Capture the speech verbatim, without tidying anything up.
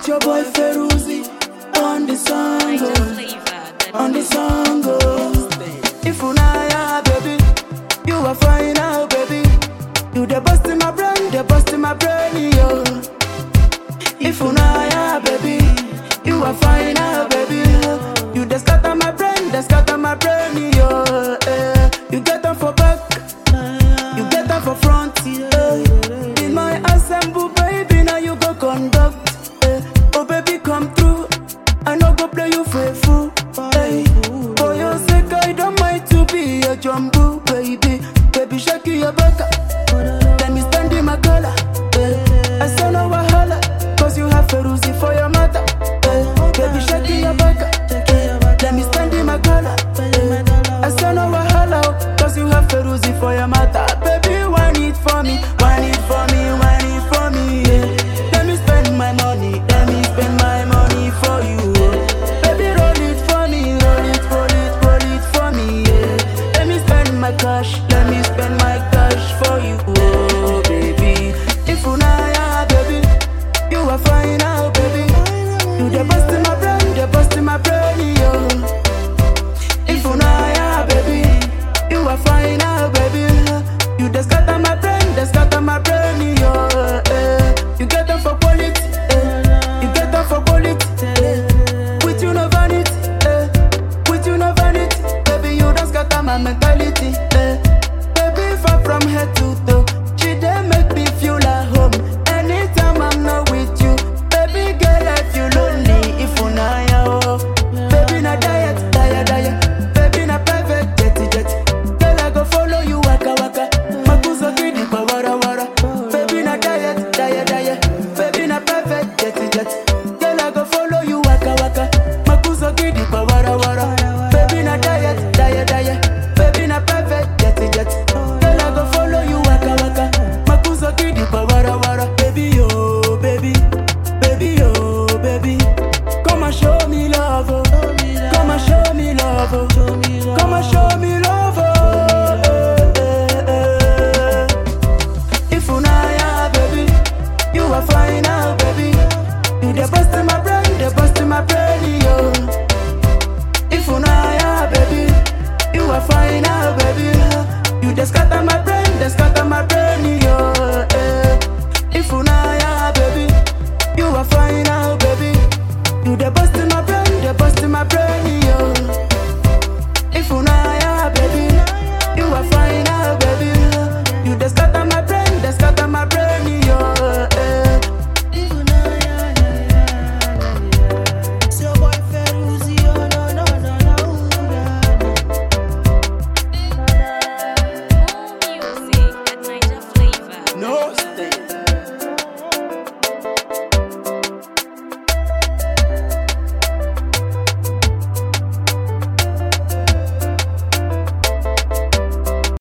with your boy Feruzi on the song, oh, on the song. Oh. If unaya, baby, you are fine now, baby. You the bust in my brain, the bust in my brain, yo. If unaya, baby, you are fine now, baby. You the scatter my brain, the scatter my brain, yo. Eh. You get them for back, you get them for front, eh. In my ensemble, baby, now you go conduct. Eh. Oh, baby, come through. I no go play you for a fool. Hey. For your sake, I don't mind to be a jumbo, baby. Baby, shake your back. Let me stand in my color. Hey. I say no wahala, cause you have Feruzi for your mother. Hey. Baby, shake your back. Let me stand in my color. Hey. I say no wahala, cause you have Feruzi for your mother. Baby, wine it for me, wine it for me, wine it for me. Yeah. Let me spend my money, let me spend my money for you. Baby, roll it for me, roll it, roll it, roll it for me. Yeah. Let me spend my cash, let me spend my cash for you. Oh, baby, if unaya, baby, you are fine now, baby. You the bust in my brain, the bust in my brain, yo. If unaya, baby, you are fine now, baby. You the scatter my brain, the scatter my brain, yo. Eh. You get them for quality, eh. You get them for quality, eh. With you no vanity, eh. With you no vanity, baby, you don't scatter my mentality, eh. Baby, far from head to toe, she dey make me feel at home. Anytime I'm not with you, baby girl, I feel lonely. If unaya, oh, baby na diet, diet, diet, baby na private jet, jet. Girl, I go follow you waka waka, makuzo kidi pa wara wara. Baby na diet, diet, diet, baby na private jet, jet. Girl, I go follow you waka waka, makuzo kidi pa wara wara. Baby na diet, diet, diet, baby na private jet, jet. Girl, I go follow you waka waka, makuzo kidi pa wara wara. Baby, oh, baby, baby, oh, baby, come and show me love, oh. Come and show me love, oh. Come and show me love, oh. Eh, eh, eh. If unaya, baby, you are fine now, baby. You the bust in my brain, the bust in my brain, yo. If unaya, baby, you are fine now, baby. You the scatter my brain, the scatter my brain, yo. Eh. If unaya, baby, you are fine now, baby. You the bust in my brain, the bust in my brain, yo. If unaya, baby, you are fine now, baby. You the scatter my brain, the scatter my brain, yo. Eh. If unaya, it's your boy Feruzi, oh no no no no. More music at Niger Flavor. No